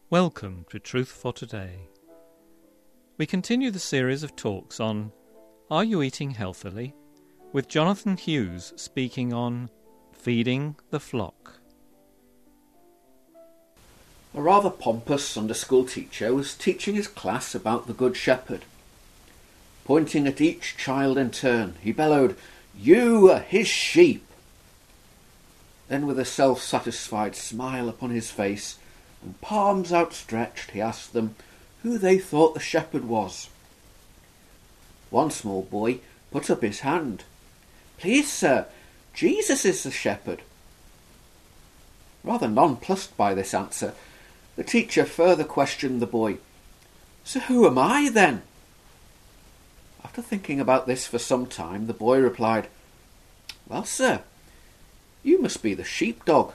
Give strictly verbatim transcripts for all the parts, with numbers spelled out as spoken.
Welcome to Truth for Today. We continue the series of talks on Are You Eating Healthily? With Jonathan Hughes speaking on Feeding the Flock. A rather pompous Sunday school teacher was teaching his class about the Good Shepherd. Pointing at each child in turn, he bellowed, "You are his sheep!" Then with a self-satisfied smile upon his face and palms outstretched, he asked them who they thought the shepherd was. One small boy put up his hand. "Please, sir, Jesus is the shepherd." Rather nonplussed by this answer, the teacher further questioned the boy. "So who am I, then?" After thinking about this for some time, the boy replied, "Well, sir, you must be the sheepdog."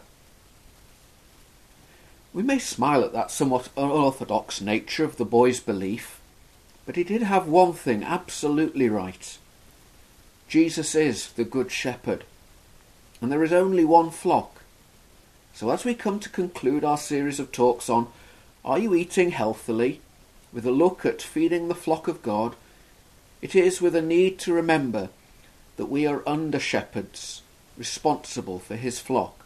We may smile at that somewhat unorthodox nature of the boy's belief, but he did have one thing absolutely right. Jesus is the Good Shepherd, and there is only one flock. So as we come to conclude our series of talks on Are You Eating Healthily? With a look at feeding the flock of God, it is with a need to remember that we are under shepherds, responsible for his flock.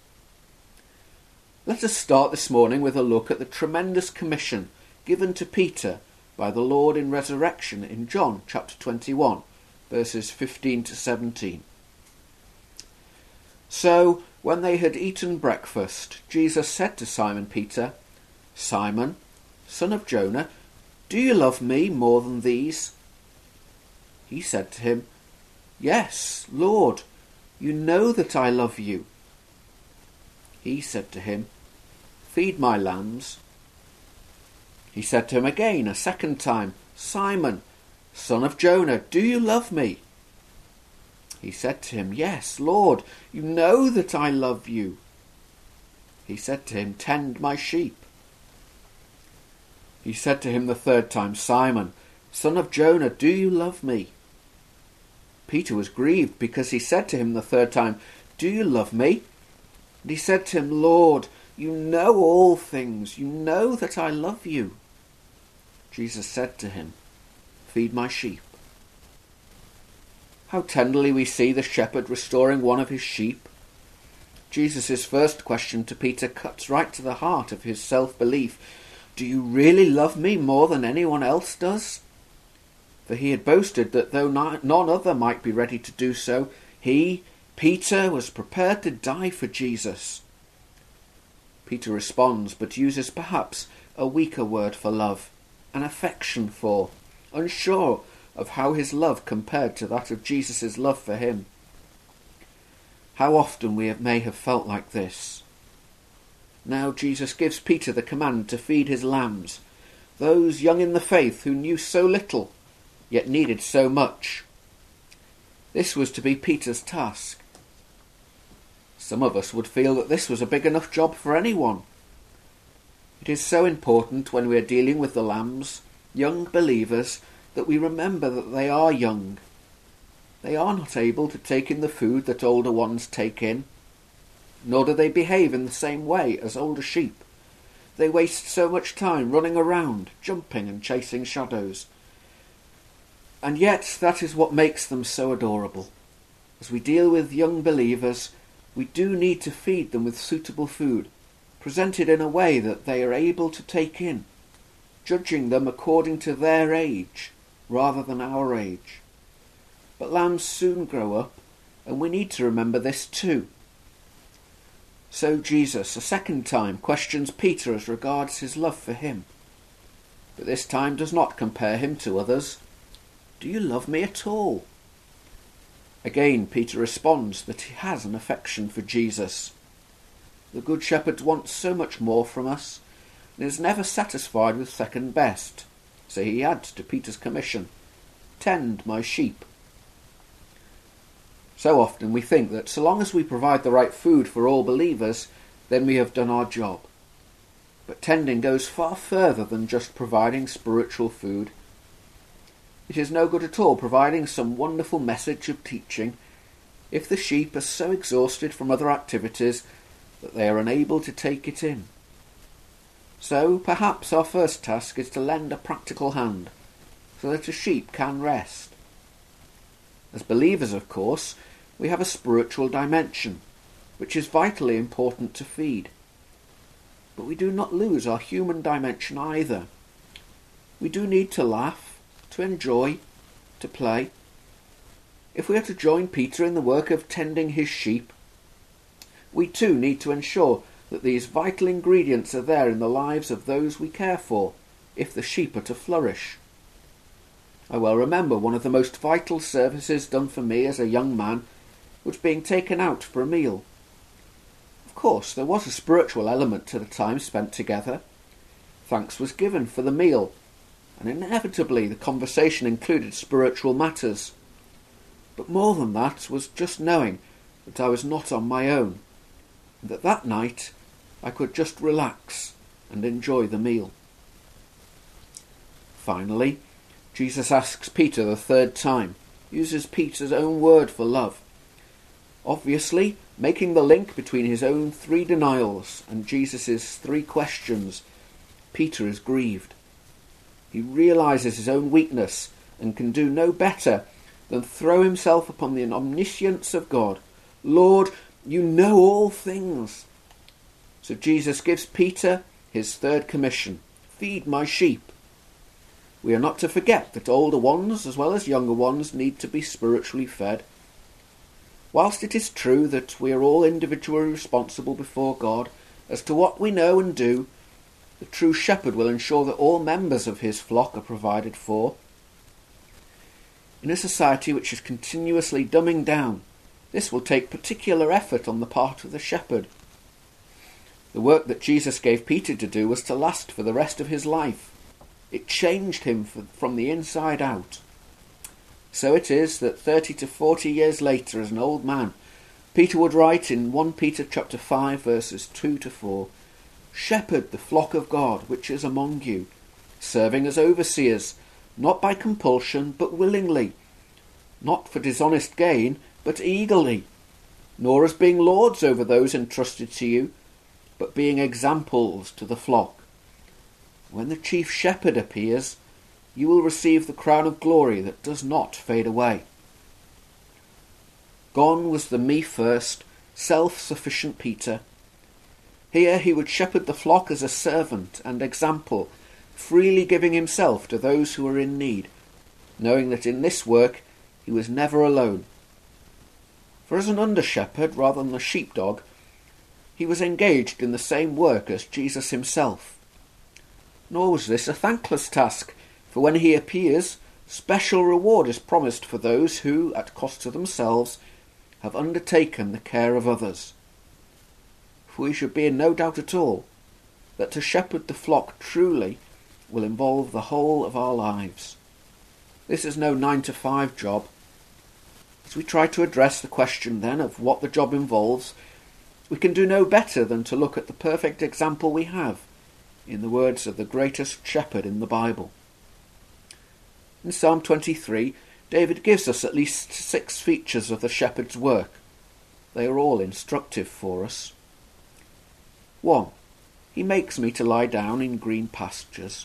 Let us start this morning with a look at the tremendous commission given to Peter by the Lord in resurrection in John chapter twenty-one, verses fifteen to seventeen. So, when they had eaten breakfast, Jesus said to Simon Peter, "Simon, son of Jonah, do you love me more than these?" He said to him, "Yes, Lord, you know that I love you." He said to him, "Feed my lambs." He said to him again a second time, "Simon, son of Jonah, do you love me?" He said to him, "Yes, Lord, you know that I love you." He said to him, "Tend my sheep." He said to him the third time, "Simon, son of Jonah, do you love me?" Peter was grieved because he said to him the third time, "Do you love me?" And he said to him, "Lord, you know all things. You know that I love you." Jesus said to him, "Feed my sheep." How tenderly we see the shepherd restoring one of his sheep. Jesus' first question to Peter cuts right to the heart of his self-belief. Do you really love me more than anyone else does? For he had boasted that though none other might be ready to do so, he, Peter, was prepared to die for Jesus. Peter responds, but uses perhaps a weaker word for love, an affection for, unsure of how his love compared to that of Jesus' love for him. How often we may have felt like this. Now Jesus gives Peter the command to feed his lambs, those young in the faith who knew so little, yet needed so much. This was to be Peter's task. Some of us would feel that this was a big enough job for anyone. It is so important when we are dealing with the lambs, young believers, that we remember that they are young. They are not able to take in the food that older ones take in, nor do they behave in the same way as older sheep. They waste so much time running around, jumping and chasing shadows. And yet that is what makes them so adorable. As we deal with young believers, we do need to feed them with suitable food, presented in a way that they are able to take in, judging them according to their age rather than our age. But lambs soon grow up, and we need to remember this too. So Jesus, a second time, questions Peter as regards his love for him, but this time does not compare him to others. Do you love me at all? Again, Peter responds that he has an affection for Jesus. The Good Shepherd wants so much more from us, and is never satisfied with second best. So he adds to Peter's commission, "Tend my sheep." So often we think that so long as we provide the right food for all believers, then we have done our job. But tending goes far further than just providing spiritual food. It is no good at all providing some wonderful message of teaching if the sheep are so exhausted from other activities that they are unable to take it in. So perhaps our first task is to lend a practical hand, so that a sheep can rest. As believers, of course, we have a spiritual dimension, which is vitally important to feed. But we do not lose our human dimension either. We do need to laugh, to enjoy, to play. If we are to join Peter in the work of tending his sheep, we too need to ensure that these vital ingredients are there in the lives of those we care for, if the sheep are to flourish. I well remember one of the most vital services done for me as a young man was being taken out for a meal. Of course, there was a spiritual element to the time spent together. Thanks was given for the meal, and inevitably the conversation included spiritual matters. But more than that was just knowing that I was not on my own, and that that night I could just relax and enjoy the meal. Finally, Jesus asks Peter the third time, uses Peter's own word for love, obviously making the link between his own three denials and Jesus' three questions. Peter is grieved. He realises his own weakness and can do no better than throw himself upon the omniscience of God. Lord, you know all things. So Jesus gives Peter his third commission, feed my sheep. We are not to forget that older ones as well as younger ones need to be spiritually fed. Whilst it is true that we are all individually responsible before God as to what we know and do, the true shepherd will ensure that all members of his flock are provided for. In a society which is continuously dumbing down, this will take particular effort on the part of the shepherd. The work that Jesus gave Peter to do was to last for the rest of his life. It changed him from the inside out. So it is that thirty to forty years later, as an old man, Peter would write in First Peter chapter five, verses two to four, "Shepherd the flock of God which is among you, serving as overseers, not by compulsion, but willingly, not for dishonest gain, but eagerly, nor as being lords over those entrusted to you, but being examples to the flock. When the chief shepherd appears, you will receive the crown of glory that does not fade away." Gone was the me-first, self-sufficient Peter. Here he would shepherd the flock as a servant and example, freely giving himself to those who were in need, knowing that in this work he was never alone. For as an under-shepherd rather than a sheepdog, he was engaged in the same work as Jesus himself. Nor was this a thankless task, for when he appears, special reward is promised for those who, at cost to themselves, have undertaken the care of others. For we should be in no doubt at all that to shepherd the flock truly will involve the whole of our lives. This is no nine to five job. As we try to address the question then of what the job involves, we can do no better than to look at the perfect example we have in the words of the greatest shepherd in the Bible. In Psalm twenty-three, David gives us at least six features of the shepherd's work. They are all instructive for us. One, he makes me to lie down in green pastures.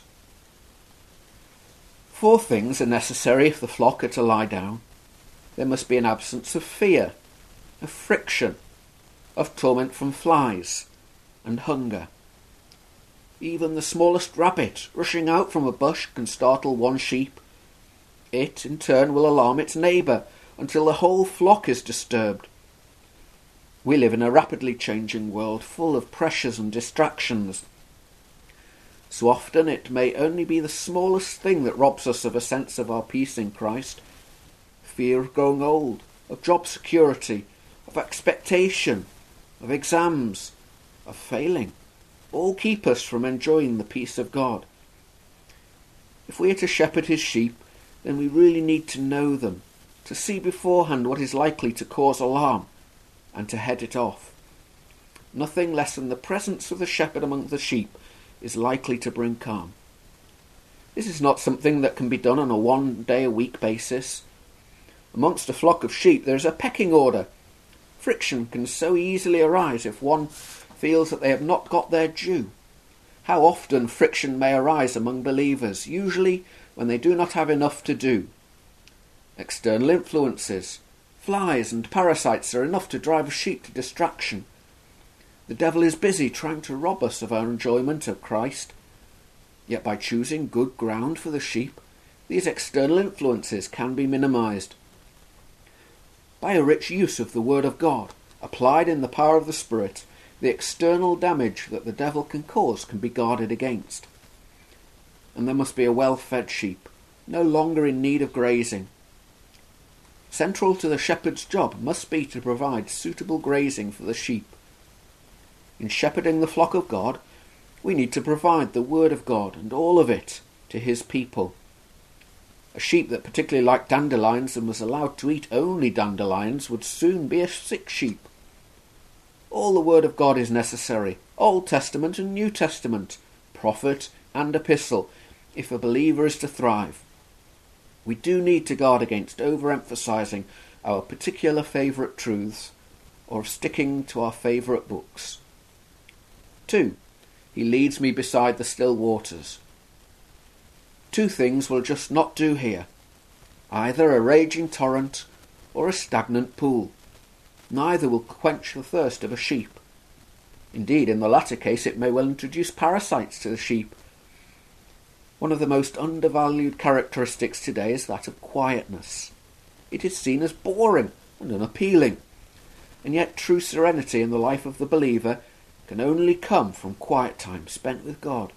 Four things are necessary if the flock are to lie down. There must be an absence of fear, of friction, of torment from flies, and hunger. Even the smallest rabbit rushing out from a bush can startle one sheep. It, in turn, will alarm its neighbour until the whole flock is disturbed. We live in a rapidly changing world full of pressures and distractions. So often it may only be the smallest thing that robs us of a sense of our peace in Christ. Fear of growing old, of job security, of expectation, of exams, of failing, all keep us from enjoying the peace of God. If we are to shepherd his sheep, then we really need to know them, to see beforehand what is likely to cause alarm, and to head it off. Nothing less than the presence of the shepherd among the sheep is likely to bring calm. This is not something that can be done on a one-day-a-week basis. Amongst a flock of sheep there is a pecking order. Friction can so easily arise if one feels that they have not got their due. How often friction may arise among believers, usually when they do not have enough to do. External influences, flies and parasites are enough to drive a sheep to distraction. The devil is busy trying to rob us of our enjoyment of Christ. Yet by choosing good ground for the sheep, these external influences can be minimised. By a rich use of the Word of God, applied in the power of the Spirit, the external damage that the devil can cause can be guarded against. And there must be a well-fed sheep, no longer in need of grazing. Central to the shepherd's job must be to provide suitable grazing for the sheep. In shepherding the flock of God, we need to provide the Word of God and all of it to his people. A sheep that particularly liked dandelions and was allowed to eat only dandelions would soon be a sick sheep. All the Word of God is necessary, Old Testament and New Testament, prophet and epistle, if a believer is to thrive. We do need to guard against overemphasizing our particular favourite truths or sticking to our favourite books. Two, he leads me beside the still waters. Two things will just not do here. Either a raging torrent or a stagnant pool. Neither will quench the thirst of a sheep. Indeed, in the latter case, it may well introduce parasites to the sheep. One of the most undervalued characteristics today is that of quietness. It is seen as boring and unappealing, and yet true serenity in the life of the believer can only come from quiet time spent with God.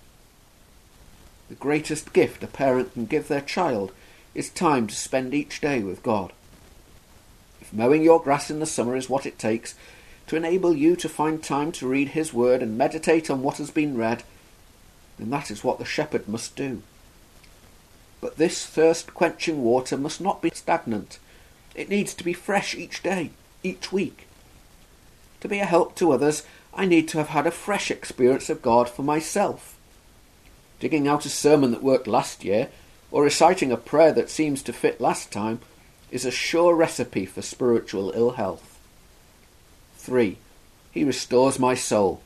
The greatest gift a parent can give their child is time to spend each day with God. If mowing your grass in the summer is what it takes to enable you to find time to read his word and meditate on what has been read, then that is what the shepherd must do. But this thirst-quenching water must not be stagnant. It needs to be fresh each day, each week. To be a help to others, I need to have had a fresh experience of God for myself. Digging out a sermon that worked last year, or reciting a prayer that seems to fit last time, is a sure recipe for spiritual ill health. Three, he restores my soul.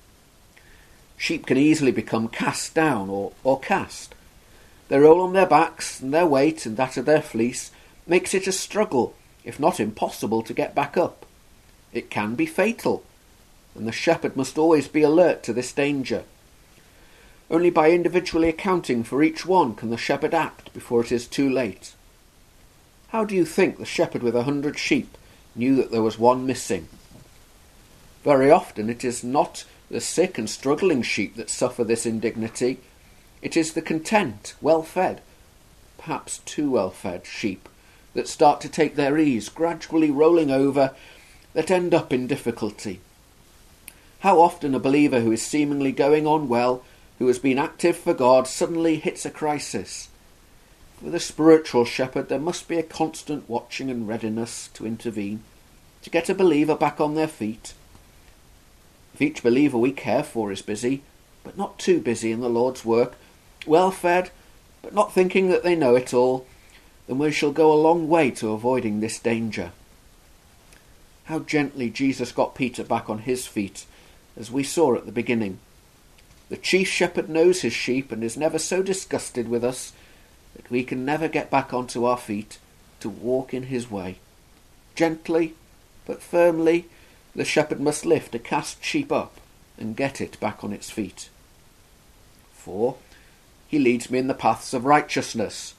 Sheep can easily become cast down or, or cast. They roll on their backs, and their weight and that of their fleece makes it a struggle, if not impossible, to get back up. It can be fatal, and the shepherd must always be alert to this danger. Only by individually accounting for each one can the shepherd act before it is too late. How do you think the shepherd with a hundred sheep knew that there was one missing? Very often it is not the sick and struggling sheep that suffer this indignity. It is the content, well-fed, perhaps too well-fed sheep that start to take their ease, gradually rolling over, that end up in difficulty. How often a believer who is seemingly going on well, who has been active for God, suddenly hits a crisis. For the spiritual shepherd there must be a constant watching and readiness to intervene, to get a believer back on their feet. If each believer we care for is busy, but not too busy in the Lord's work, well-fed, but not thinking that they know it all, then we shall go a long way to avoiding this danger. How gently Jesus got Peter back on his feet, as we saw at the beginning. The chief shepherd knows his sheep and is never so disgusted with us that we can never get back onto our feet to walk in his way. Gently, but firmly, the shepherd must lift a cast sheep up and get it back on its feet. Four, he leads me in the paths of righteousness.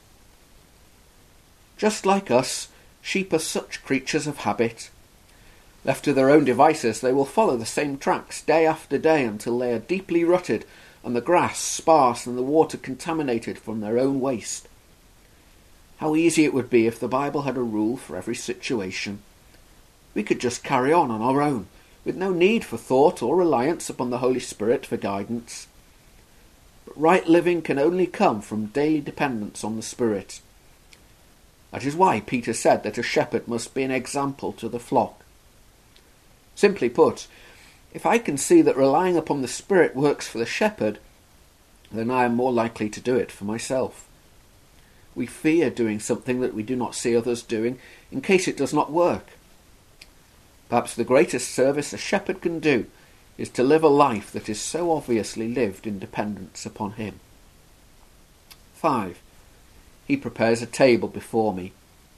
Just like us, sheep are such creatures of habit. Left to their own devices, they will follow the same tracks day after day until they are deeply rutted and the grass sparse and the water contaminated from their own waste. How easy it would be if the Bible had a rule for every situation. We could just carry on on our own, with no need for thought or reliance upon the Holy Spirit for guidance. But right living can only come from daily dependence on the Spirit. That is why Peter said that a shepherd must be an example to the flock. Simply put, if I can see that relying upon the Spirit works for the shepherd, then I am more likely to do it for myself. We fear doing something that we do not see others doing in case it does not work. Perhaps the greatest service a shepherd can do is to live a life that is so obviously lived in dependence upon him. five. He prepares a table before me.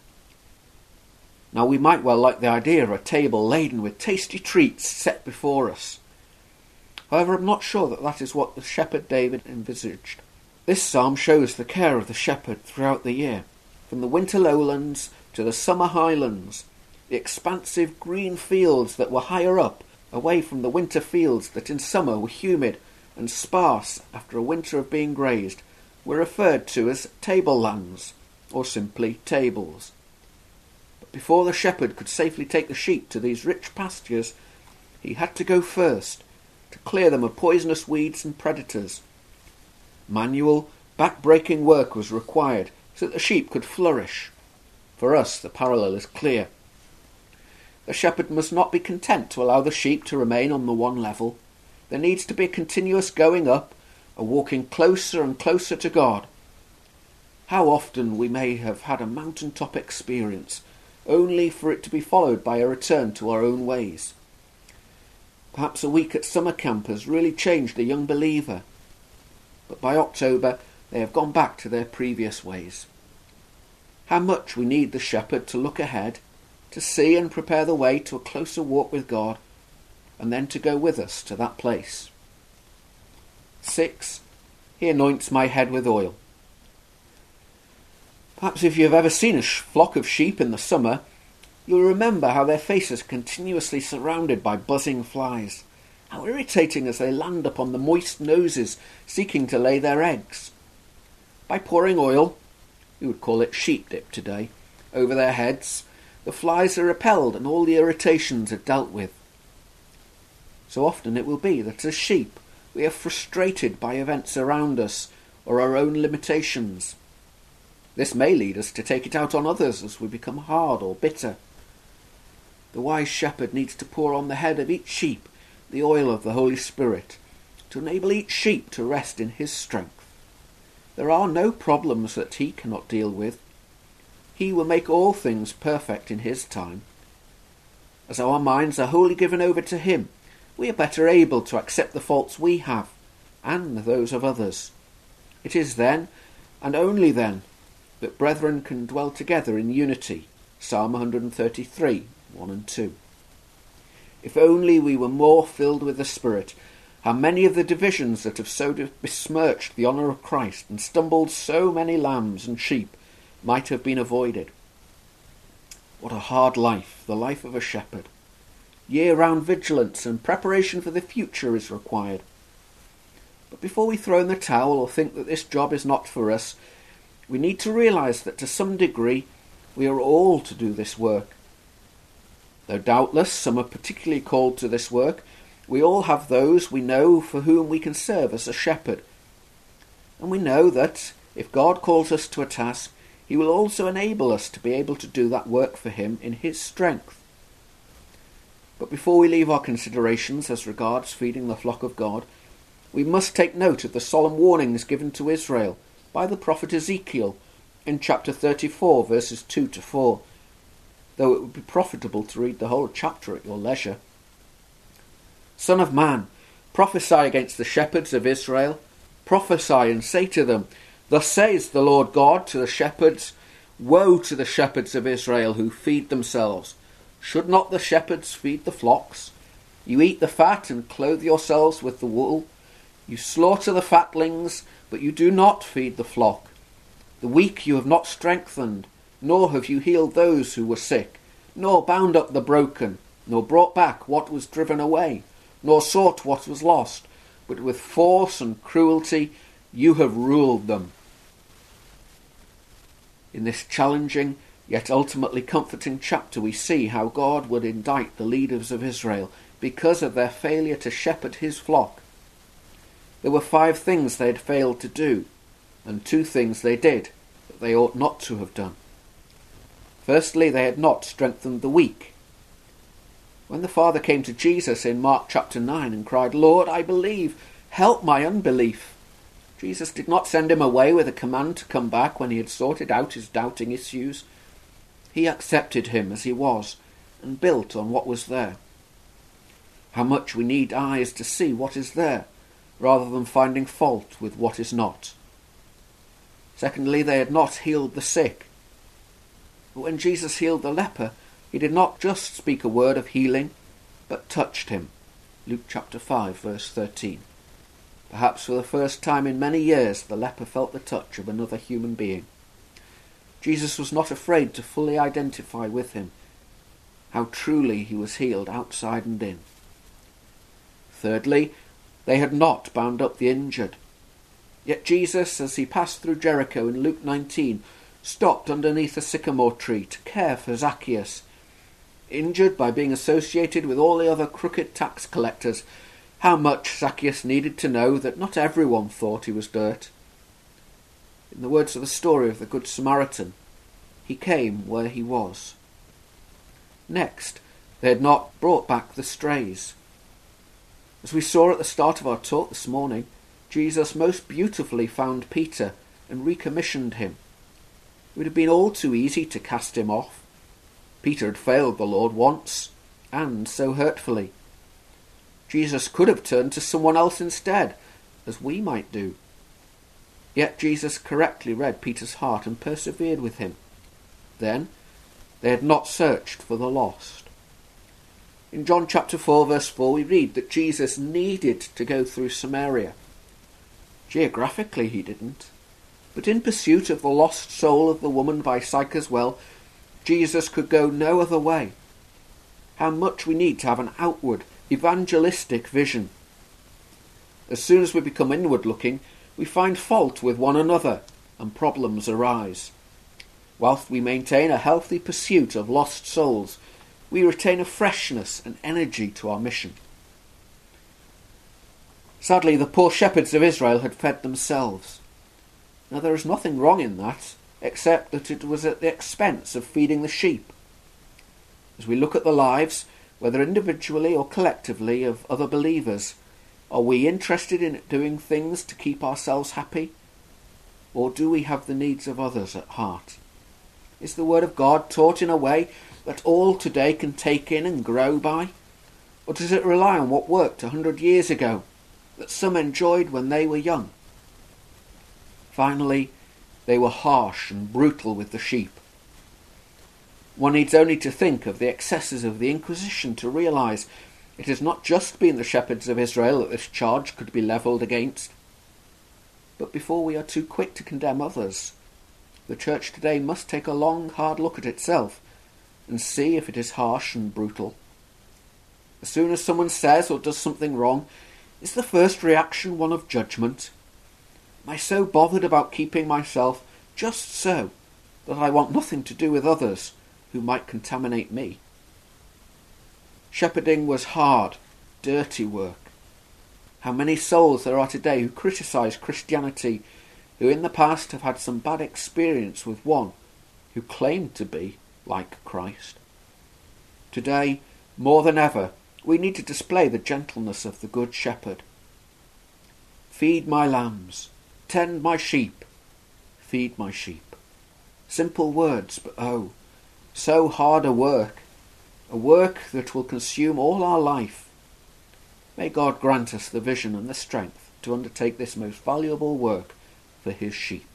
Now we might well like the idea of a table laden with tasty treats set before us. However, I'm not sure that that is what the shepherd David envisaged. This psalm shows the care of the shepherd throughout the year, from the winter lowlands to the summer highlands, the expansive green fields that were higher up, away from the winter fields that in summer were humid and sparse after a winter of being grazed, were referred to as tablelands, or simply tables. But before the shepherd could safely take the sheep to these rich pastures, he had to go first, to clear them of poisonous weeds and predators. Manual, back-breaking work was required so that the sheep could flourish. For us, the parallel is clear. The shepherd must not be content to allow the sheep to remain on the one level. There needs to be a continuous going up, a walking closer and closer to God. How often we may have had a mountaintop experience, only for it to be followed by a return to our own ways. Perhaps a week at summer camp has really changed a young believer, but by October they have gone back to their previous ways. How much we need the shepherd to look ahead, to see and prepare the way to a closer walk with God, and then to go with us to that place. Six, he anoints my head with oil. Perhaps if you have ever seen a flock of sheep in the summer, you'll remember how their faces are continuously surrounded by buzzing flies, how irritating as they land upon the moist noses seeking to lay their eggs. By pouring oil, we would call it sheep dip today, over their heads, the flies are repelled and all the irritations are dealt with. So often it will be that as sheep we are frustrated by events around us or our own limitations. This may lead us to take it out on others as we become hard or bitter. The wise shepherd needs to pour on the head of each sheep the oil of the Holy Spirit to enable each sheep to rest in his strength. There are no problems that he cannot deal with. He will make all things perfect in his time. As our minds are wholly given over to him, we are better able to accept the faults we have and those of others. It is then, and only then, that brethren can dwell together in unity. Psalm one thirty-three, one and two. If only we were more filled with the Spirit, how many of the divisions that have so besmirched the honour of Christ and stumbled so many lambs and sheep might have been avoided. What a hard life, the life of a shepherd. Year-round vigilance and preparation for the future is required. But before we throw in the towel or think that this job is not for us, we need to realise that to some degree we are all to do this work. Though doubtless some are particularly called to this work, we all have those we know for whom we can serve as a shepherd. And we know that if God calls us to a task, he will also enable us to be able to do that work for him in his strength. But before we leave our considerations as regards feeding the flock of God, we must take note of the solemn warnings given to Israel by the prophet Ezekiel in chapter thirty-four, verses two to four, though it would be profitable to read the whole chapter at your leisure. Son of man, prophesy against the shepherds of Israel, prophesy and say to them, Thus says the Lord God to the shepherds, Woe to the shepherds of Israel who feed themselves. Should not the shepherds feed the flocks? You eat the fat and clothe yourselves with the wool. You slaughter the fatlings, but you do not feed the flock. The weak you have not strengthened, nor have you healed those who were sick, nor bound up the broken, nor brought back what was driven away, nor sought what was lost, but with force and cruelty you have ruled them. In this challenging, yet ultimately comforting chapter, we see how God would indict the leaders of Israel because of their failure to shepherd his flock. There were five things they had failed to do, and two things they did that they ought not to have done. Firstly, they had not strengthened the weak. When the father came to Jesus in Mark chapter nine and cried, Lord, I believe, help my unbelief, Jesus did not send him away with a command to come back when he had sorted out his doubting issues. He accepted him as he was and built on what was there. How much we need eyes to see what is there, rather than finding fault with what is not. Secondly, they had not healed the sick. But when Jesus healed the leper, he did not just speak a word of healing, but touched him. Luke chapter five, verse thirteen. Perhaps for the first time in many years, the leper felt the touch of another human being. Jesus was not afraid to fully identify with him how truly he was healed outside and in. Thirdly, they had not bound up the injured. Yet Jesus, as he passed through Jericho in Luke nineteen, stopped underneath a sycamore tree to care for Zacchaeus. Injured by being associated with all the other crooked tax collectors, how much Zacchaeus needed to know that not everyone thought he was dirt. In the words of the story of the Good Samaritan, he came where he was. Next, they had not brought back the strays. As we saw at the start of our talk this morning, Jesus most beautifully found Peter and recommissioned him. It would have been all too easy to cast him off. Peter had failed the Lord once, and so hurtfully. Jesus could have turned to someone else instead, as we might do. Yet Jesus correctly read Peter's heart and persevered with him. Then, they had not searched for the lost. In John chapter four, verse four, we read that Jesus needed to go through Samaria. Geographically he didn't, but in pursuit of the lost soul of the woman by Sychar's well, Jesus could go no other way. How much we need to have an outward, evangelistic vision. As soon as we become inward-looking, we find fault with one another, and problems arise. Whilst we maintain a healthy pursuit of lost souls, we retain a freshness and energy to our mission. Sadly, the poor shepherds of Israel had fed themselves. Now there is nothing wrong in that, except that it was at the expense of feeding the sheep. As we look at the lives, whether individually or collectively, of other believers, are we interested in doing things to keep ourselves happy? Or do we have the needs of others at heart? Is the Word of God taught in a way that all today can take in and grow by? Or does it rely on what worked a hundred years ago, that some enjoyed when they were young? Finally, they were harsh and brutal with the sheep. One needs only to think of the excesses of the Inquisition to realise it has not just been the shepherds of Israel that this charge could be levelled against. But before we are too quick to condemn others, the Church today must take a long, hard look at itself and see if it is harsh and brutal. As soon as someone says or does something wrong, is the first reaction one of judgment? Am I so bothered about keeping myself just so that I want nothing to do with others who might contaminate me? Shepherding was hard, dirty work. How many souls there are today who criticise Christianity, who in the past have had some bad experience with one who claimed to be like Christ. Today, more than ever, we need to display the gentleness of the Good Shepherd. Feed my lambs, tend my sheep, feed my sheep. Simple words, but oh, so hard a work, a work that will consume all our life. May God grant us the vision and the strength to undertake this most valuable work for his sheep.